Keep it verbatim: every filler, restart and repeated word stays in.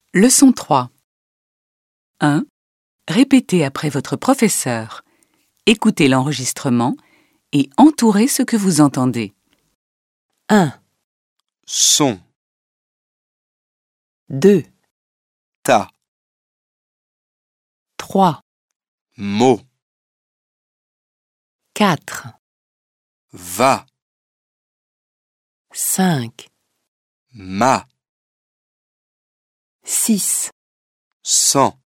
Leçon trois. un. Répétez après votre professeur. Écoutez l'enregistrement et entourez ce que vous entendez. un, son, deux, ta, trois, mot, quatre, va, cinq, ma, six, cent.